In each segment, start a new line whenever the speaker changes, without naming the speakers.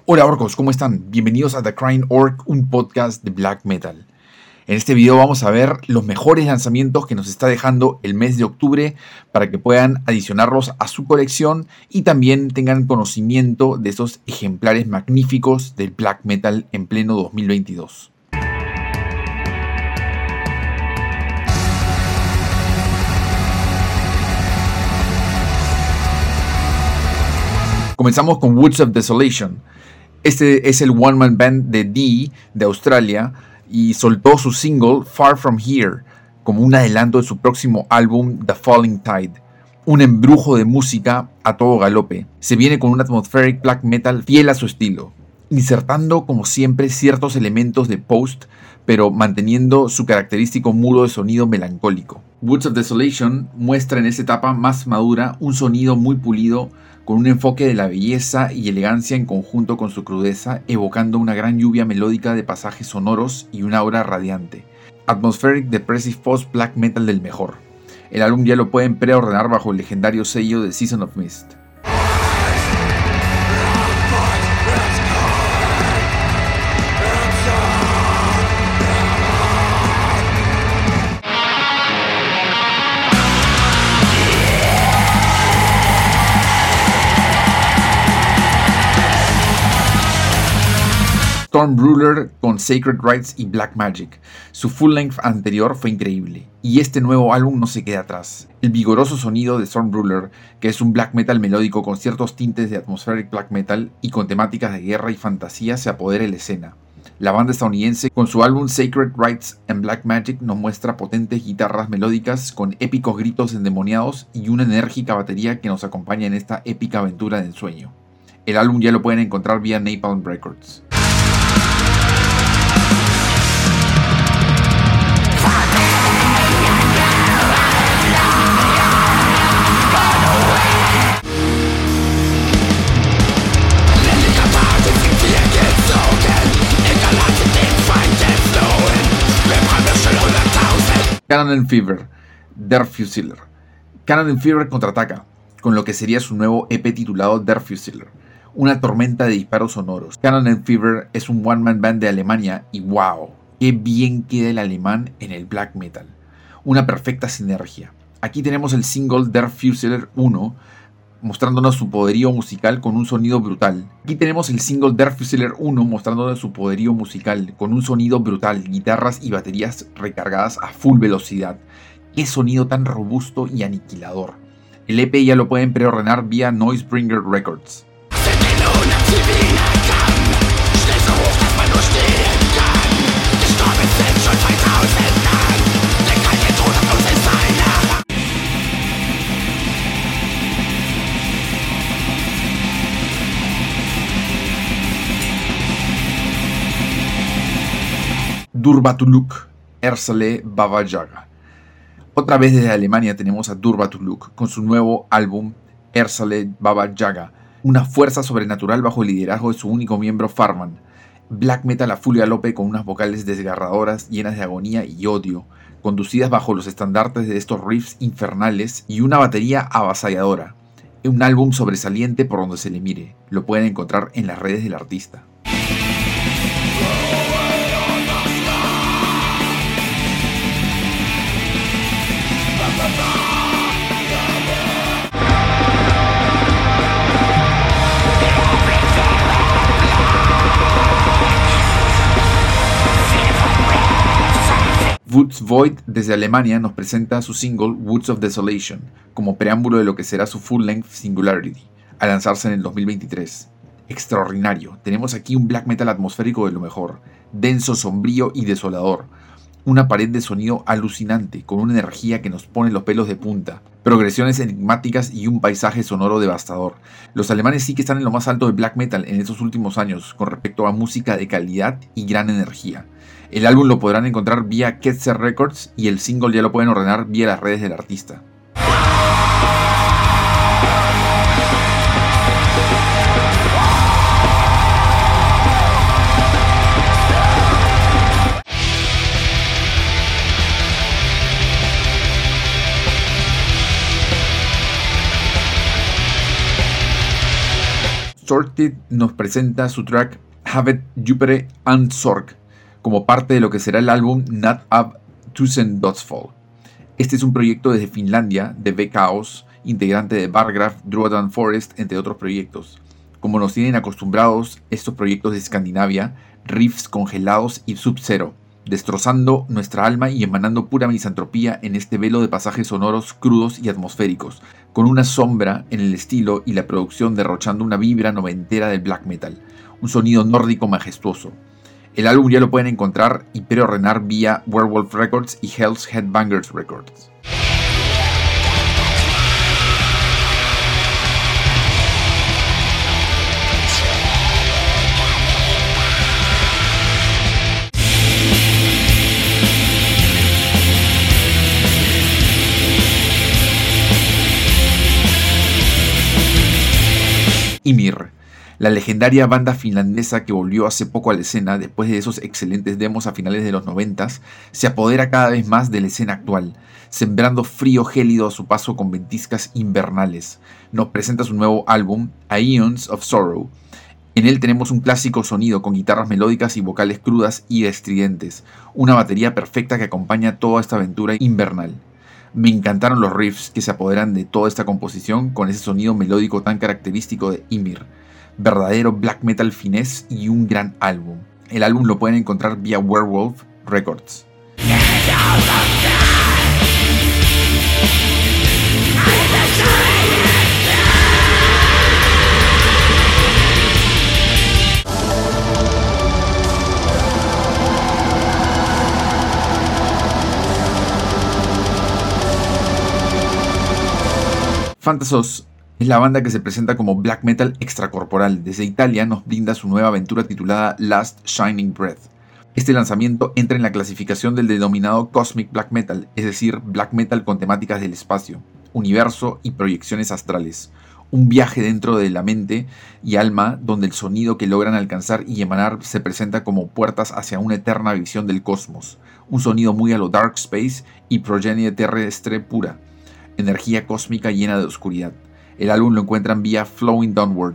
Hola orcos, ¿cómo están? Bienvenidos a The Crying Orc, un podcast de black metal. En este video vamos a ver los mejores lanzamientos que nos está dejando el mes de octubre para que puedan adicionarlos a su colección y también tengan conocimiento de estos ejemplares magníficos del black metal en pleno 2022. Comenzamos con Woods of Desolation. Este es el one-man band de Dee de Australia y soltó su single Far From Here como un adelanto de su próximo álbum The Falling Tide. Un embrujo de música a todo galope. Se viene con un atmospheric black metal fiel a su estilo, insertando como siempre ciertos elementos de post, pero manteniendo su característico muro de sonido melancólico. Woods of Desolation muestra en esta etapa más madura un sonido muy pulido, con un enfoque de la belleza y elegancia en conjunto con su crudeza, evocando una gran lluvia melódica de pasajes sonoros y una aura radiante. Atmospheric Depressive Post Black Metal del mejor. El álbum ya lo pueden preordenar bajo el legendario sello de Season of Mist. Stormbruller con Sacred Rites y Black Magic. Su full length anterior fue increíble, y este nuevo álbum no se queda atrás. El vigoroso sonido de Stormbruller, que es un black metal melódico con ciertos tintes de atmospheric black metal y con temáticas de guerra y fantasía, se apodera de la escena. La banda estadounidense, con su álbum Sacred Rites and Black Magic, nos muestra potentes guitarras melódicas con épicos gritos endemoniados y una enérgica batería que nos acompaña en esta épica aventura de ensueño. El álbum ya lo pueden encontrar vía Napalm Records. Cannon and Fever, Der Fusiler. Cannon and Fever contraataca con lo que sería su nuevo EP titulado Der Fusiler, una tormenta de disparos sonoros. Cannon and Fever es un one-man band de Alemania y wow, qué bien queda el alemán en el black metal. Una perfecta sinergia. Aquí tenemos el single Der Fusiler 1, mostrándonos su poderío musical con un sonido brutal. Aquí tenemos el single Der Fusiler 1 mostrándonos su poderío musical con un sonido brutal, guitarras y baterías recargadas a full velocidad. Qué sonido tan robusto y aniquilador. El EP ya lo pueden preordenar vía Noisebringer Records. Durbatuluk, Ersele Baba Yaga. Otra vez desde Alemania tenemos a Durbatuluk con su nuevo álbum Ersele Baba Yaga, una fuerza sobrenatural bajo el liderazgo de su único miembro Farman. Black metal a full galope con unas vocales desgarradoras llenas de agonía y odio, conducidas bajo los estandartes de estos riffs infernales y una batería avasalladora. Un álbum sobresaliente por donde se le mire, lo pueden encontrar en las redes del artista. Woods Void desde Alemania nos presenta su single Woods of Desolation como preámbulo de lo que será su full length Singularity, a lanzarse en el 2023. Extraordinario, tenemos aquí un black metal atmosférico de lo mejor, denso, sombrío y desolador. Una pared de sonido alucinante, con una energía que nos pone los pelos de punta, progresiones enigmáticas y un paisaje sonoro devastador. Los alemanes sí que están en lo más alto del black metal en estos últimos años, con respecto a música de calidad y gran energía. El álbum lo podrán encontrar vía Ketzer Records y el single ya lo pueden ordenar vía las redes del artista. Distorted nos presenta su track Havet Jupere and Sorg como parte de lo que será el álbum Not Up Tusen Dødsfall. Este es un proyecto desde Finlandia de V-Chaos, integrante de Vargraf, Druadan Forest, entre otros proyectos. Como nos tienen acostumbrados estos proyectos de Escandinavia, riffs congelados y sub-zero, destrozando nuestra alma y emanando pura misantropía en este velo de pasajes sonoros crudos y atmosféricos, con una sombra en el estilo y la producción derrochando una vibra noventera del black metal, un sonido nórdico majestuoso. El álbum ya lo pueden encontrar y preordenar vía Werewolf Records y Hell's Headbangers Records. Ymir, la legendaria banda finlandesa que volvió hace poco a la escena después de esos excelentes demos a finales de los 90s, se apodera cada vez más de la escena actual, sembrando frío gélido a su paso con ventiscas invernales. Nos presenta su nuevo álbum, Aeons of Sorrow. En él tenemos un clásico sonido con guitarras melódicas y vocales crudas y estridentes, una batería perfecta que acompaña toda esta aventura invernal. Me encantaron los riffs que se apoderan de toda esta composición con ese sonido melódico tan característico de Ymir. Verdadero black metal finés y un gran álbum. El álbum lo pueden encontrar vía Werewolf Records. Phantasos es la banda que se presenta como black metal extracorporal. Desde Italia nos brinda su nueva aventura titulada Last Shining Breath. Este lanzamiento entra en la clasificación del denominado Cosmic Black Metal, es decir, black metal con temáticas del espacio, universo y proyecciones astrales. Un viaje dentro de la mente y alma donde el sonido que logran alcanzar y emanar se presenta como puertas hacia una eterna visión del cosmos. Un sonido muy a lo Dark Space y progenie terrestre pura. Energía cósmica llena de oscuridad. El álbum lo encuentran vía Flowing Downward.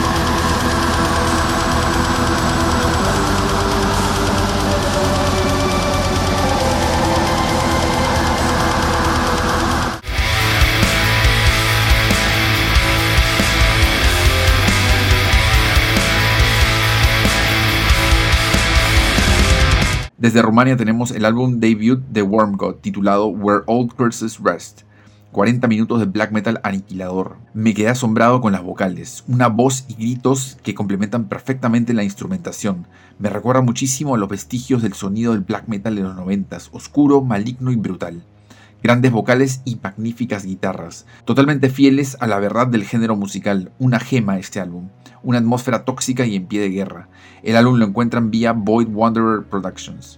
Desde Rumania tenemos el álbum debut de Wormgod titulado Where Old Curses Rest. 40 minutos de black metal aniquilador. Me quedé asombrado con las vocales, una voz y gritos que complementan perfectamente la instrumentación. Me recuerda muchísimo a los vestigios del sonido del black metal de los 90s, oscuro, maligno y brutal. Grandes vocales y magníficas guitarras, totalmente fieles a la verdad del género musical, una gema este álbum, una atmósfera tóxica y en pie de guerra. El álbum lo encuentran vía Void Wanderer Productions.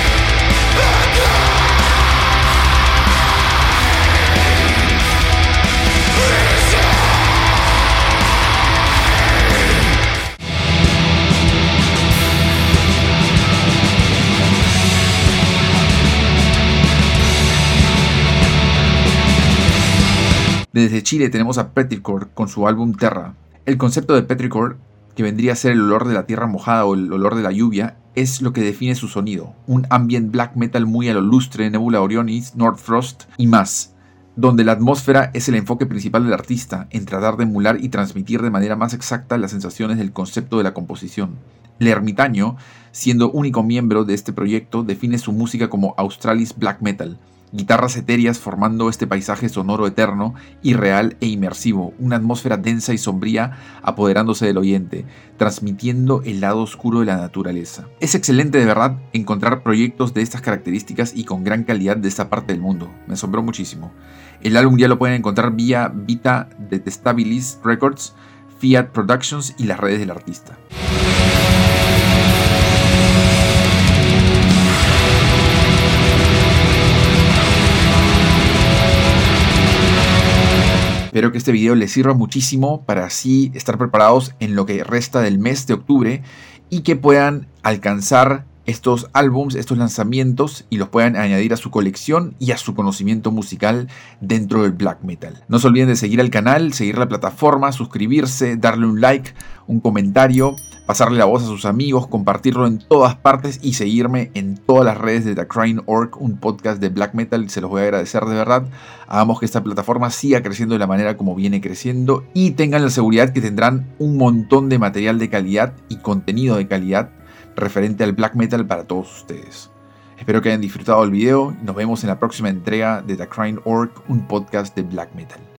Desde Chile tenemos a Petrichor con su álbum Terra. El concepto de Petrichor, que vendría a ser el olor de la tierra mojada o el olor de la lluvia, es lo que define su sonido. Un ambient black metal muy a lo Lustre, Nebula Orionis, Nordfrost y más, donde la atmósfera es el enfoque principal del artista, en tratar de emular y transmitir de manera más exacta las sensaciones del concepto de la composición. El ermitaño, siendo único miembro de este proyecto, define su música como Australis Black Metal. Guitarras etéreas formando este paisaje sonoro eterno, irreal e inmersivo, una atmósfera densa y sombría apoderándose del oyente, transmitiendo el lado oscuro de la naturaleza. Es excelente de verdad encontrar proyectos de estas características y con gran calidad de esta parte del mundo. Me asombró muchísimo. El álbum ya lo pueden encontrar vía Vita Detestabilis Records, Fiat Productions y las redes del artista. Espero que este video les sirva muchísimo para así estar preparados en lo que resta del mes de octubre y que puedan alcanzar estos álbums, estos lanzamientos y los puedan añadir a su colección y a su conocimiento musical dentro del black metal. No se olviden de seguir al canal, seguir la plataforma, suscribirse, darle un like, un comentario, pasarle la voz a sus amigos, compartirlo en todas partes y seguirme en todas las redes de The Crying Orc, un podcast de black metal. Se los voy a agradecer de verdad. Hagamos que esta plataforma siga creciendo de la manera como viene creciendo y tengan la seguridad que tendrán un montón de material de calidad y contenido de calidad referente al black metal para todos ustedes. Espero que hayan disfrutado el video y nos vemos en la próxima entrega de The Crying Orc, un podcast de black metal.